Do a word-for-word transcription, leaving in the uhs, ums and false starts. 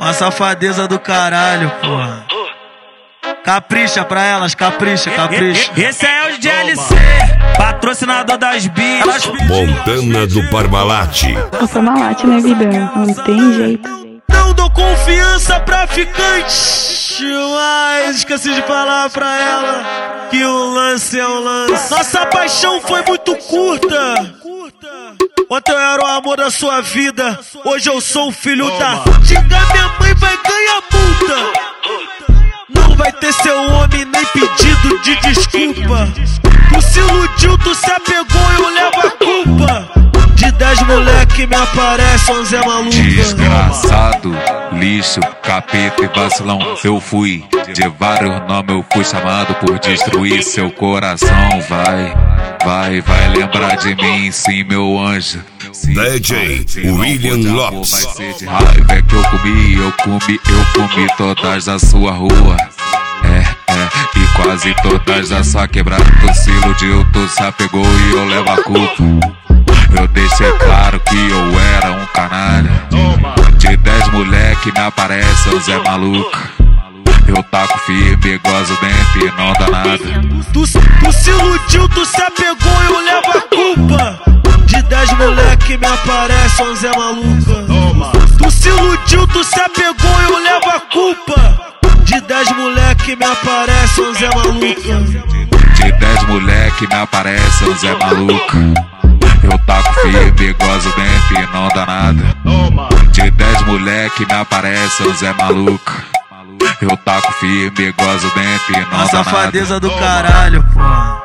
Uma safadeza do caralho, porra. Capricha pra elas, capricha, capricha. Esse é o D J L C, patrocinador das bichas. Montana do Parmalat. Eu sou Parmalat, né, vida? Não tem jeito. Não dou confiança pra ficante, mas esqueci de falar pra ela que o lance é o lance. Nossa paixão foi muito curta. Ontem eu era o amor da sua vida, hoje eu sou o filho da... Xingar minha mãe vai ganhar multa. Não vai ter seu homem nem pedido de desculpa. Tu se iludiu, tu se apegou, eu levo a culpa. De dez moleque me aparece onze é maluca. Desgraçado, lixo, capeta e vacilão. Eu fui de vários nomes, eu fui chamado por destruir seu coração. Vai, vai, vai lembrar de mim, sim, meu anjo. Sim, D J William Lopes. Vai ser de raiva é que eu comi, eu comi, eu comi todas da sua rua. É, é, e quase todas da sua quebrada. Tu se iludiu, tu se apegou e eu levo a culpa. Eu deixei claro que eu era um canalha. De dez moleque me aparece o Zé Maluco. Eu taco firme, gozo dentro e não dá nada. Tu, tu se iludiu, tu se apegou, eu levo a culpa. De dez moleque me aparece um Zé Maluca. Tu se iludiu, tu se apegou, eu levo a culpa. De dez moleque me aparece um Zé Maluca. De dez moleque me aparece um Zé Maluca. Eu taco firme, gozo dentro e não dá nada. De dez moleque me aparece um Zé Maluca. Eu taco firme, gozo dentro e não dá nada. Uma safadeza do caralho, porra.